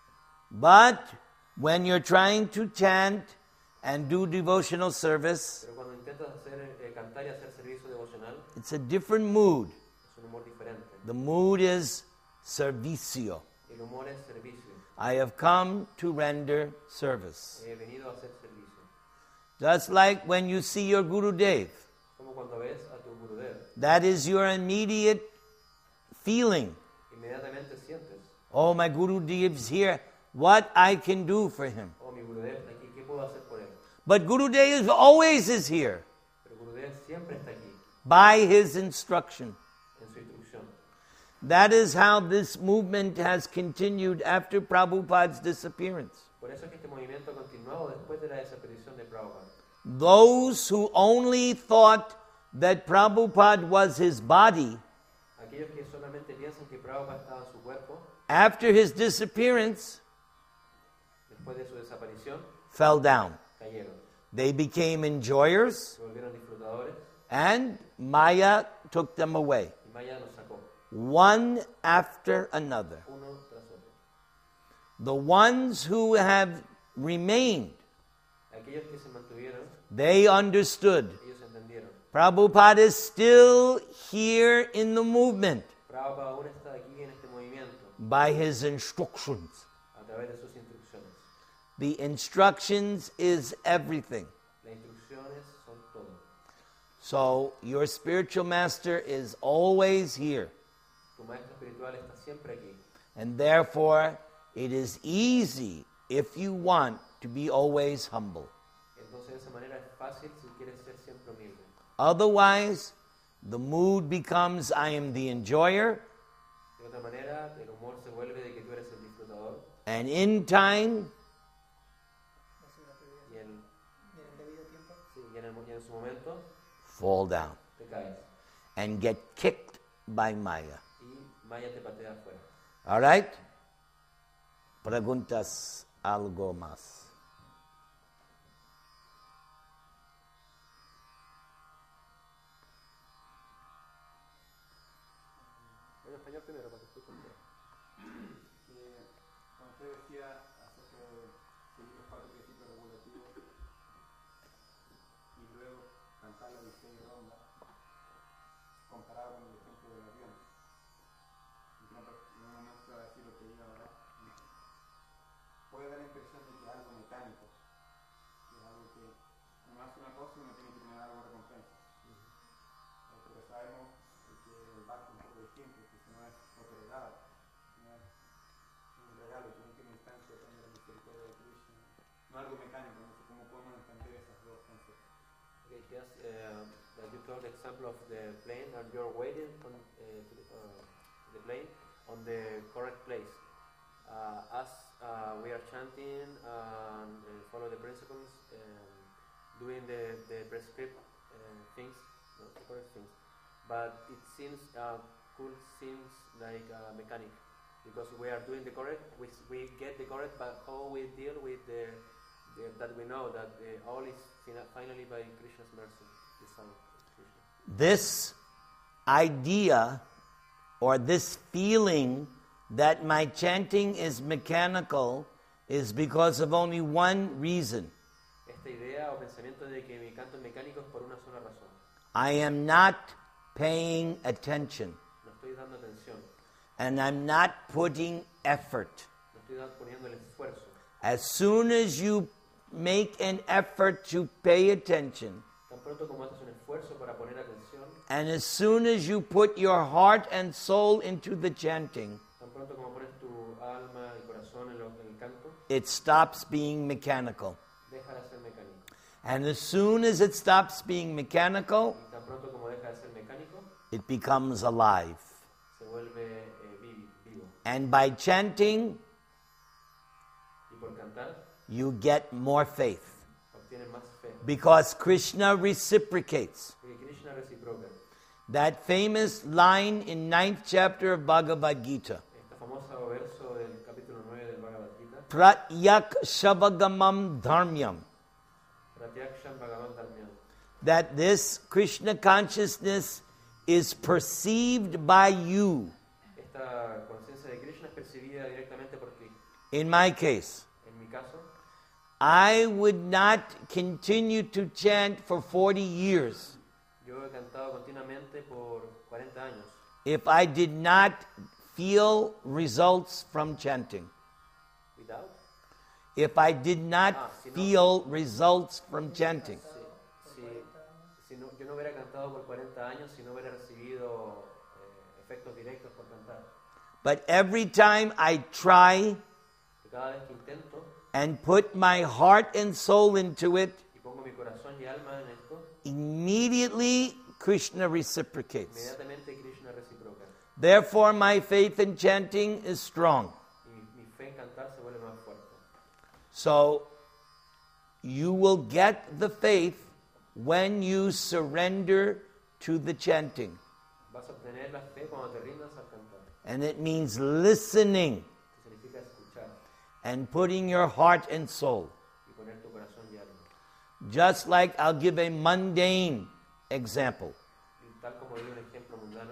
But when you're trying to chant and do devotional service, Pero cuando intentas hacer, eh, cantar y hacer servicio devocional, it's a different mood. es un humor diferente. The mood is servicio. El humor es servicio. I have come to render service. He venido a hacer servicio. Just like when you see your Guru Dev. Como cuando ves a tu Gurudev, That is your immediate feeling. inmediatamente sientes, Oh, my Guru Dev's here. What I can do for him. oh, mi Gurudev está aquí, ¿qué puedo hacer por él? But Guru Dev always is here Pero Gurudev siempre está aquí, by his instruction. en su instrucción. That is how this movement has continued after Prabhupada's disappearance. Por eso es que este movimiento ha continuado después de la desaparición de Prabhupada. Those who only thought that Prabhupada was his body, Aquellos que solamente piensan que Prabhupada estaba en su cuerpo, after his disappearance, después de su desaparición, fell down. cayeron. They became enjoyers, Se volvieron disfrutadores and Maya took them away, y Maya los sacó, one after another. uno tras otro. The ones who have remained, Aquellos que se mantuvieron, they understood. ellos entendieron. Prabhupada is still here in the movement Prabhupada aún está aquí en este movimiento by his instructions. a través de sus instrucciones. The instructions is everything. Las instrucciones son todo. So your spiritual master is always here. Tu maestro espiritual está siempre aquí. And therefore, it is easy if you want to be always humble. Entonces de esa manera es fácil si quieres ser siempre humilde. Otherwise, the mood becomes I am the enjoyer, De otra manera, el humor se vuelve de que tú eres el disfrutador and in time, Hace una teoría. y en, Y en el debido tiempo. sí, y en, el, y en su momento fall down te caes and get kicked by Maya. y Maya te patea afuera. All right? Preguntas algo más. En español primero, para que escuchen bien. que cuando usted decía acerca de seguir los cuatro principios regulativos y luego cantar la Odisea y Ronda, comparado con el ejemplo del avión, y que en un momento se va a decir lo que iba a hablar, puede dar la impresión de que es algo mecánico, que es algo que uno hace una cosa y uno tiene que tener algo de recompensa. Eh, Pero sabemos que el barco es un poco distinto, que si no es otorgado, no es un regalo, que en última instancia depende de la misericordia de Krishna. No algo mecánico, no sé cómo podemos entender esas dos conceptos. Okay, just uh, that you told the example of the plane and you're waiting on uh, to the, uh, the plane on the correct place. Uh, as uh, we are chanting and uh, follow the principles, um, doing the, the prescribed uh, things, no, the correct things. But it seems, uh, cool seems like a mechanic because we are doing the correct, we, we get the correct, but how we deal with the, the that we know that uh, all is fina- finally by Krishna's mercy. The Son of Krishna. This idea or this feeling that my chanting is mechanical is because of only one reason. Esta idea o pensamiento de que mi canto es mecánico es por una sola razón. I am not paying attention, No estoy dando atención, and I'm not putting effort. no estoy da- poniendo el esfuerzo. As soon as you make an effort to pay attention, Tan pronto como haces un esfuerzo para poner atención, and as soon as you put your heart and soul into the chanting, tan pronto como pones tu alma y corazón en, lo, en el canto, it stops being mechanical. deja de ser mecánico. And as soon as it stops being mechanical, Y tan pronto como deja de ser mecánico, it becomes alive. se vuelve eh, vi- vivo. And by chanting, Y por cantar, you get more faith. obtienes más fe. Because Krishna reciprocates. Porque Krishna reciproca. That famous line in ninth chapter of Bhagavad Gita. Este famoso verso del capítulo nueve del Bhagavad Gita, Pratyak Shavagamam Dharmyam. Pratyaksham Bhagavan Dharmyam, That this Krishna consciousness is perceived by you. esta conciencia de Krishna es percibida directamente por ti. In my case, En mi caso, I would not continue to chant for forty years yo he cantado continuamente por cuarenta años if I did not feel results from chanting. without. If I did not Ah, si no- feel results from chanting. Si, si no, yo no hubiera cantado por cuarenta años si no hubiera recibido eh, efectos directos por cantar. But every time I try Que cada vez que intento and put my heart and soul into it, y pongo mi corazón y alma en esto, immediately Krishna reciprocates. inmediatamente Krishna reciproca. Therefore, my faith in chanting is strong. Y mi, mi fe en cantar se vuelve más fuerte. So, you will get the faith when you surrender to the chanting. Vas a obtener la fe cuando te rindas al cantar. And it means listening Que significa escuchar and putting your heart and soul. y poner tu corazón y alma. Just like I'll give a mundane example. Y tal como di un ejemplo mundano,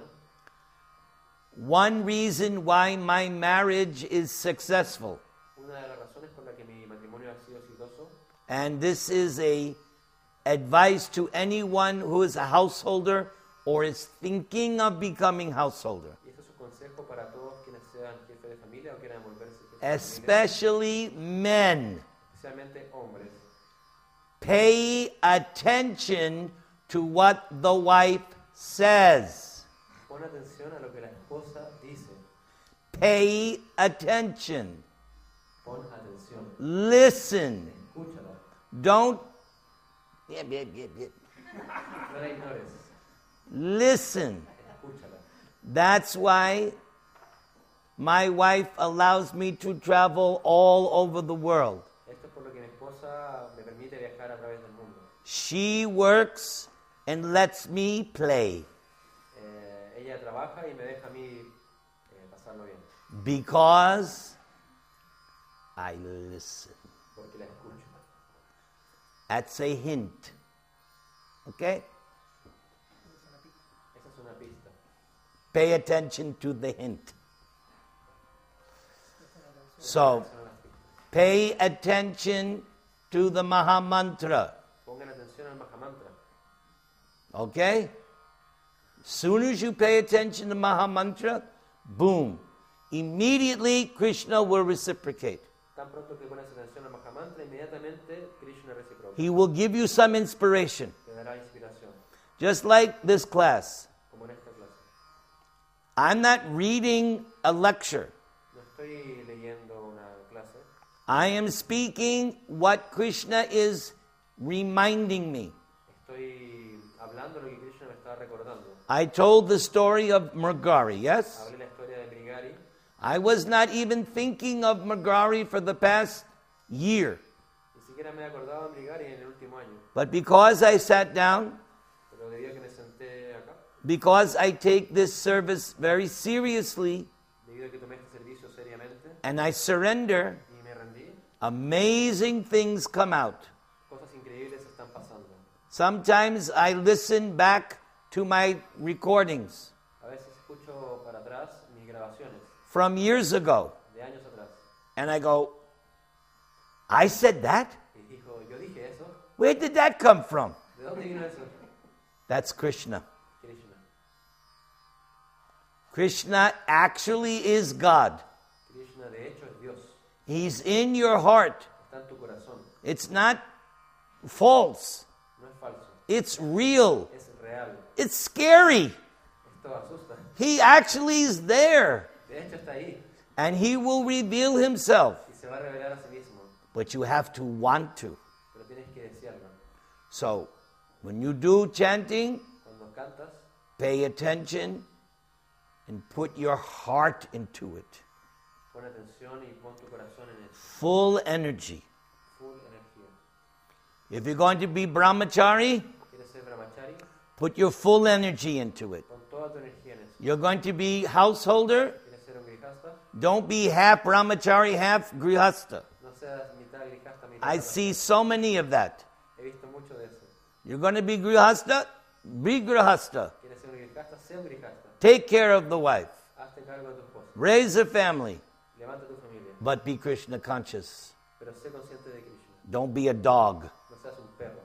One reason why my marriage is successful, una de las razones por la que mi matrimonio ha sido exitoso, and this is a advice to anyone who is a householder or is thinking of becoming householder, y este es un consejo para todos quienes sean jefes de familia o quieran volverse jefes de familia, especially men. especialmente hombres. Pay attention to what the wife says. Pon atención a lo que la esposa dice. Pay attention. Pon atención. Listen. Escúchala. Don't. Yeah, yeah, yeah, yeah. No la ignores. Listen. Escúchala. That's why my wife allows me to travel all over the world. Esto es por lo que mi esposa me permite viajar a través del mundo. She works and lets me play Eh, ella trabaja y me deja a mí eh, pasarlo bien, because I listen. porque la escucho. That's a hint. Okay? Esa es una pista. Pay attention to the hint. So, Esas son las pistas. pay attention to the Maha Mantra. Pongan atención al Mahamantra. Okay? Soon as you pay attention to Maha Mantra, boom. Immediately Krishna will reciprocate. Tan pronto que pones atención al Mahamantra, inmediatamente Krishna reciproca. He will give you some inspiration. Te dará inspiración, Just like this class. como en esta clase. I'm not reading a lecture. No estoy leyendo una clase, I am speaking what Krishna is reminding me. estoy hablando lo que Krishna me está recordando. I told the story of Mrigari, yes? Hablé la historia de Brigari. I was not even thinking of Mrigari for the past year. Ni siquiera me he acordado de Brigari en el último año. But because I sat down, Pero debido a que me senté acá, because I take this service very seriously, debido a que tomé este servicio seriamente and I surrender, y me rendí, amazing things come out. cosas increíbles están pasando. Sometimes I listen back to my recordings A veces escucho para atrás mis grabaciones from years ago, de años atrás and I go, I said that? y dijo, yo dije eso, Where did that come from? ¿De dónde vino eso? That's Krishna. Krishna. Krishna actually is God. Krishna de hecho es Dios. He's in your heart. Está en tu corazón. It's not false. No es falso. It's real. Es real. It's scary. Esto asusta. He actually is there. De hecho está ahí. And he will reveal himself. Y se va a revelar a sí mismo. But you have to want to. Pero tienes que desearlo. So, when you do chanting, Cuando cantas, pay attention and put your heart into it. pon atención y pon tu corazón en eso. Full energy. Full energía. If you're going to be brahmachari, ¿Quieres ser brahmachari? put your full energy into it. Pon toda tu energía en eso. You're going to be householder, ¿Quieres ser un grihasta? don't be half brahmachari, half grihasta. No seas mitad grihasta, mitad I brahmachari. see so many of that. He visto mucho de eso. You're going to be grihasta, be grihasta. ¿Quieres ser un grihasta? Sé un grihasta. Take care of the wife. Hazte cargo de tu esposa. Raise a family, Levanta tu familia. but be Krishna conscious. Pero sé consciente de Krishna. Don't be a dog. No seas un perro.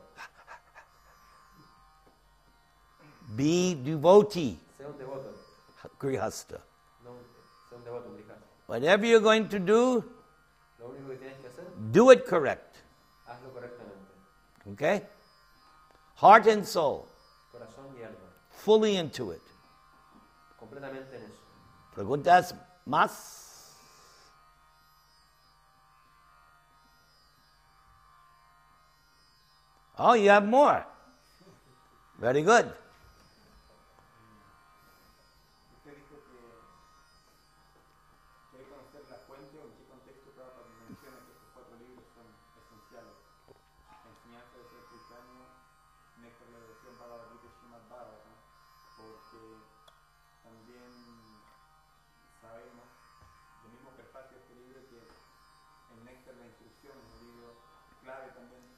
Be devotee, Sé un devoto. grihasta. No, sé un devoto, un grihasta. Whatever you're going to do, Lo único que tienes que hacer, do it correct. hazlo correctamente. Okay? Heart and soul, Corazón y alma. fully into it. Completamente en eso. Preguntas más? Oh, you have more. Very good. Usted dijo que, que hay que conocer la fuente o en qué contexto Prabhupada menciona que estos cuatro libros son esenciales. La enseñanza de ser cristiano, Néctar de la devoción Bhagavad Gita y Srimad Bhagavatam, porque también sabemos, del mismo prefacio de este libro, que el Néctar de la instrucción es un libro clave también